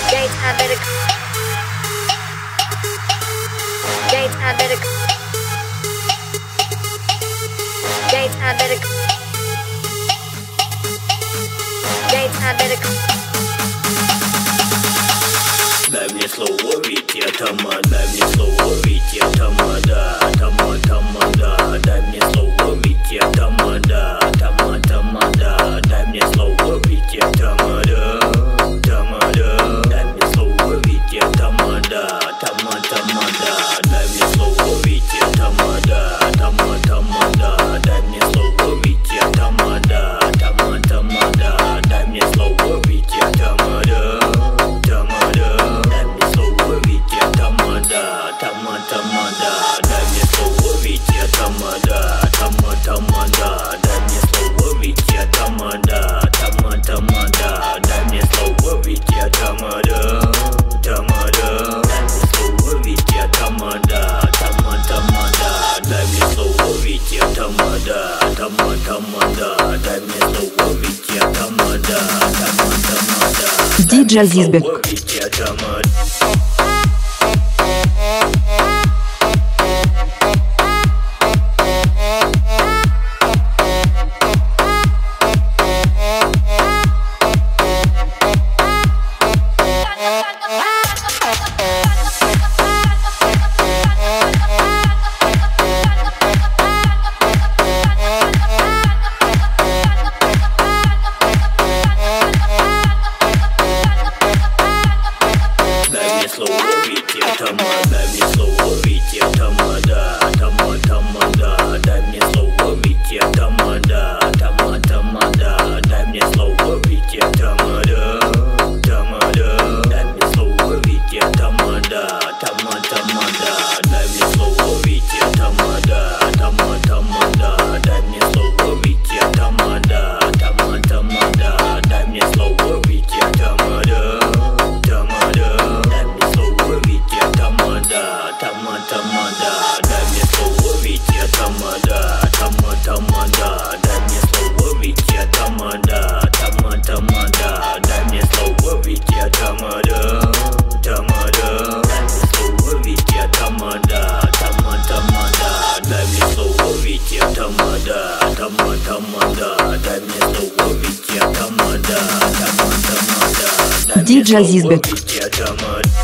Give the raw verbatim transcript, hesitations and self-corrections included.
Daytime better. Daytime better. Daytime better. Daytime better. Дай мне слово, ведь я тамада. Дай мне слово, ведь я тамада. Тама, тамада. Дай мне слово, ведь я тамада. Тама, тамада. Дай мне слово, ведь я тамада. Тамада. Дай мне слово, ведь я тамада. Тама, тамада. Дай мне слово, ведь я тамада. Тама, тамада. Дай мне слово, ведь я тамада. Тама, тамада. Дай мне слово, ведь я тамада. Тамада. Дай мне слово, ведь я тамада. Тама, тамада. Дай мне слово, ведь я тамада. Тама, тамада. Дай мне слово, ведь я тамада. Тама, тамада. Дай мне слово, ведь я тамада. Тамада. Дай мне слово, ведь я тамада. Тама, тамада. Дай мне слово, ведь я тамада. Тама, тамада. Дай мне слово, ведь я тамада. Тама, тамада. диджей Азизбек. Ведь я тамада. диджей Азизбек.